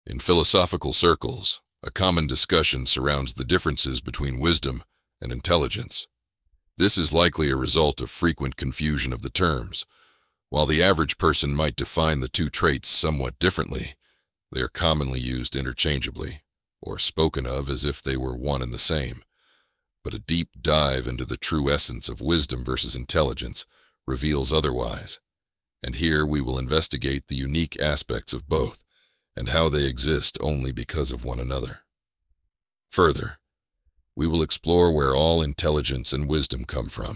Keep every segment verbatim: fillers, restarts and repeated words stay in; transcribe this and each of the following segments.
In philosophical circles, a common discussion surrounds the differences between wisdom and intelligence. This is likely a result of frequent confusion of the terms. While the average person might define the two traits somewhat differently, they are commonly used interchangeably, or spoken of as if they were one and the same. But a deep dive into the true essence of wisdom versus intelligence reveals otherwise, and here we will investigate the unique aspects of both, and how they exist only because of one another. Further, we will explore where all intelligence and wisdom come from.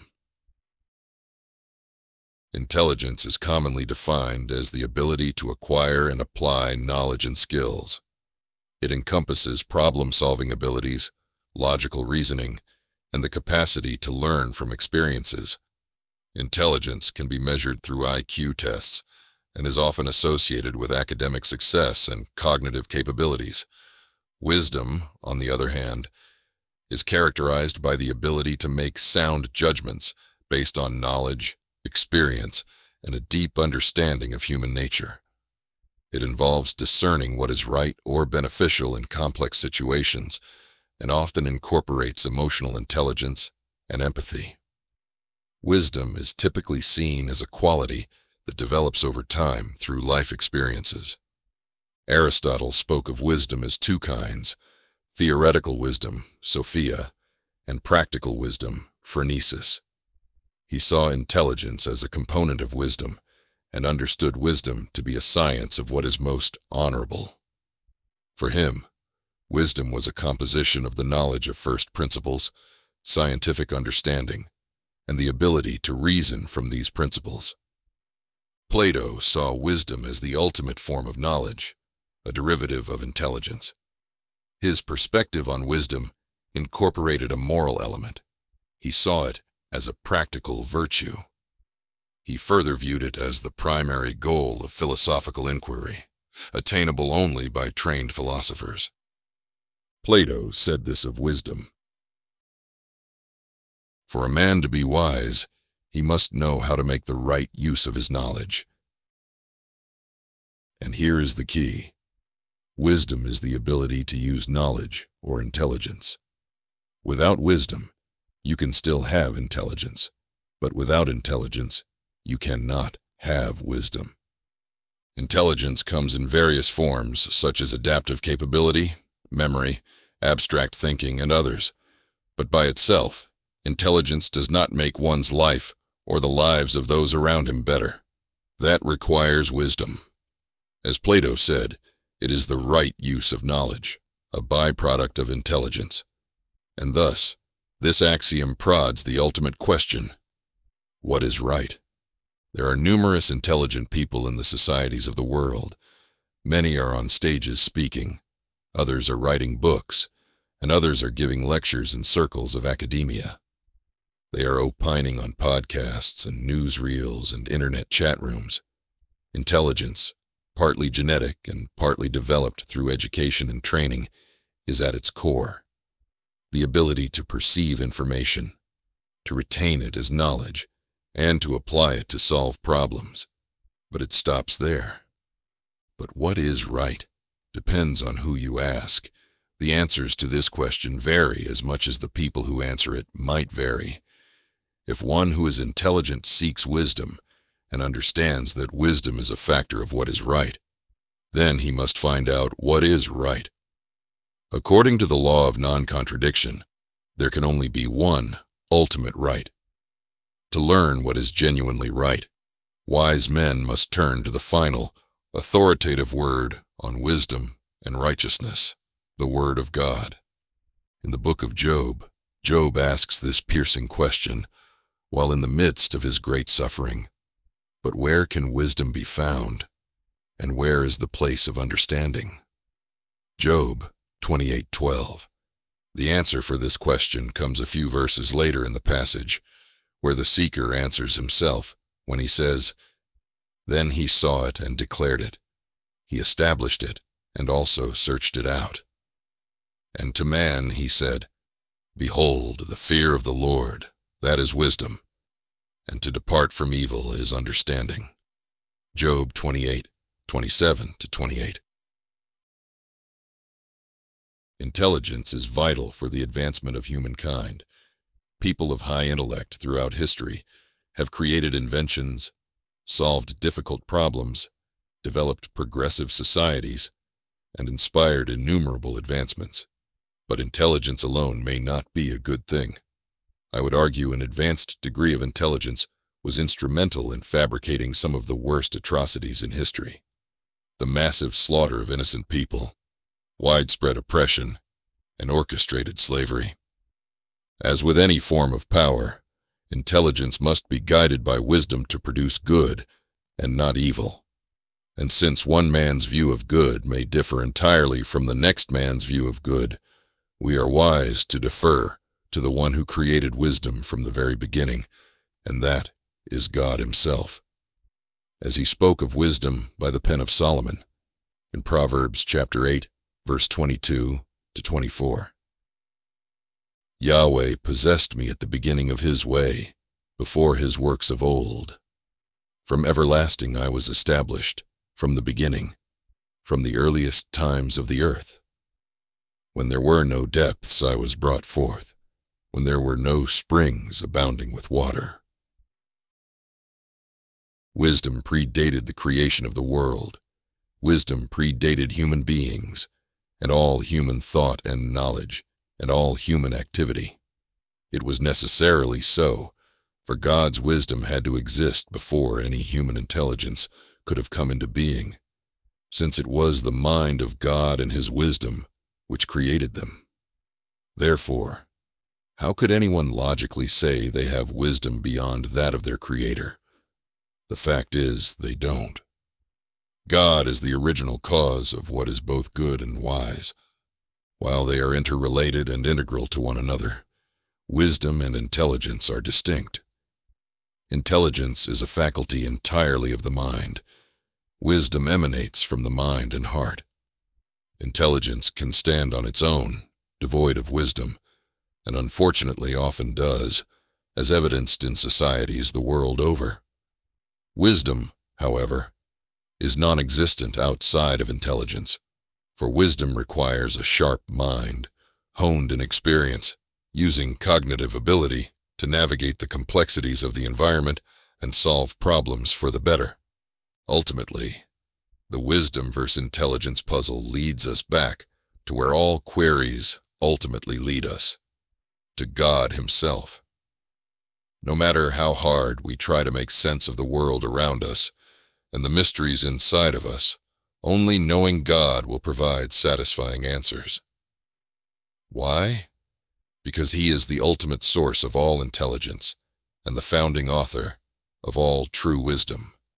Intelligence is commonly defined as the ability to acquire and apply knowledge and skills. It encompasses problem-solving abilities, logical reasoning, and the capacity to learn from experiences. Intelligence can be measured through I Q tests and is often associated with academic success and cognitive capabilities. Wisdom, on the other hand, is characterized by the ability to make sound judgments based on knowledge, experience, and a deep understanding of human nature. It involves discerning what is right or beneficial in complex situations, and often incorporates emotional intelligence and empathy. Wisdom is typically seen as a quality that develops over time through life experiences. Aristotle spoke of wisdom as two kinds: theoretical wisdom, Sophia, and practical wisdom, phronesis. He saw intelligence as a component of wisdom, and understood wisdom to be a science of what is most honorable. For him, wisdom was a composition of the knowledge of first principles, scientific understanding, and the ability to reason from these principles. Plato saw wisdom as the ultimate form of knowledge, a derivative of intelligence. His perspective on wisdom incorporated a moral element. He saw it as a practical virtue. He further viewed it as the primary goal of philosophical inquiry, attainable only by trained philosophers. Plato said this of wisdom: "For a man to be wise, he must know how to make the right use of his knowledge." And here is the key. Wisdom is the ability to use knowledge or intelligence. Without wisdom, you can still have intelligence, but without intelligence, you cannot have wisdom. Intelligence comes in various forms, such as adaptive capability, memory, abstract thinking, and others. But by itself, intelligence does not make one's life or the lives of those around him better. That requires wisdom. As Plato said, it is the right use of knowledge, a byproduct of intelligence. And thus, this axiom prods the ultimate question: what is right? There are numerous intelligent people in the societies of the world. Many are on stages speaking, others are writing books, and others are giving lectures in circles of academia. They are opining on podcasts and newsreels and internet chat rooms. Intelligence, partly genetic and partly developed through education and training, is at its core. The ability to perceive information, to retain it as knowledge, and to apply it to solve problems. But it stops there. But what is right depends on who you ask. The answers to this question vary as much as the people who answer it might vary. If one who is intelligent seeks wisdom and understands that wisdom is a factor of what is right, then he must find out what is right. According to the law of non-contradiction, there can only be one ultimate right. To learn what is genuinely right, wise men must turn to the final, authoritative word on wisdom and righteousness, the Word of God. In the book of Job, Job asks this piercing question while in the midst of his great suffering: "But where can wisdom be found? And where is the place of understanding?" Job twenty-eight twelve. The answer for this question comes a few verses later in the passage, where the seeker answers himself when he says, "Then he saw it and declared it. He established it and also searched it out. And to man he said, Behold, the fear of the Lord, that is wisdom, and to depart from evil is understanding." Job twenty-eight twenty-seven to twenty-eight. Intelligence is vital for the advancement of humankind. People of high intellect throughout history have created inventions, solved difficult problems, developed progressive societies, and inspired innumerable advancements. But intelligence alone may not be a good thing. I would argue an advanced degree of intelligence was instrumental in fabricating some of the worst atrocities in history. The massive slaughter of innocent people, widespread oppression, and orchestrated slavery. As with any form of power, intelligence must be guided by wisdom to produce good and not evil. And since one man's view of good may differ entirely from the next man's view of good, we are wise to defer to the one who created wisdom from the very beginning, and that is God himself. As he spoke of wisdom by the pen of Solomon, in Proverbs chapter eight, verse twenty-two to twenty-four. Yahweh possessed me at the beginning of his way, before his works of old. From everlasting I was established, from the beginning, from the earliest times of the earth. When there were no depths I was brought forth, when there were no springs abounding with water. Wisdom predated the creation of the world. Wisdom predated human beings, and all human thought and knowledge, and all human activity. It was necessarily so, for God's wisdom had to exist before any human intelligence could have come into being, since it was the mind of God and his wisdom which created them. Therefore, how could anyone logically say they have wisdom beyond that of their Creator? The fact is, they don't. God is the original cause of what is both good and wise. While they are interrelated and integral to one another, wisdom and intelligence are distinct. Intelligence is a faculty entirely of the mind. Wisdom emanates from the mind and heart. Intelligence can stand on its own, devoid of wisdom, and unfortunately often does, as evidenced in societies the world over. Wisdom, however, is non-existent outside of intelligence, for wisdom requires a sharp mind, honed in experience, using cognitive ability to navigate the complexities of the environment and solve problems for the better. Ultimately, the wisdom versus intelligence puzzle leads us back to where all queries ultimately lead us, to God himself. No matter how hard we try to make sense of the world around us and the mysteries inside of us, only knowing God will provide satisfying answers. Why? Because he is the ultimate source of all intelligence and the founding author of all true wisdom.